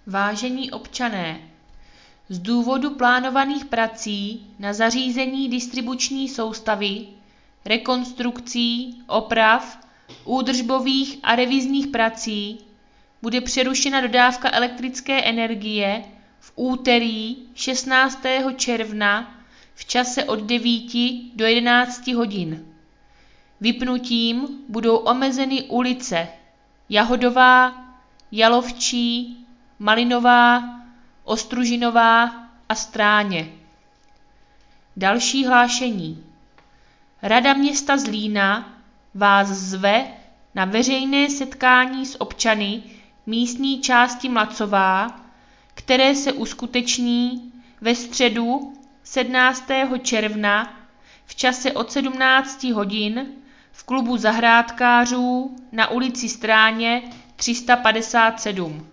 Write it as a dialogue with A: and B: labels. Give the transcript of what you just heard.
A: Vážení občané, z důvodu plánovaných prací na zařízení distribuční soustavy, rekonstrukcí, oprav, údržbových a revizních prací bude přerušena dodávka elektrické energie v úterý 16. června v čase od 9 do 11 hodin. Vypnutím budou omezeny ulice Jahodová, Jalovčí, Malinová, Ostružinová a Stráně. Další hlášení. Rada města Zlína vás zve na veřejné setkání s občany místní části Mlacová, které se uskuteční ve středu 17. června v čase od 17 hodin v klubu zahrádkářů na ulici Stráně 357.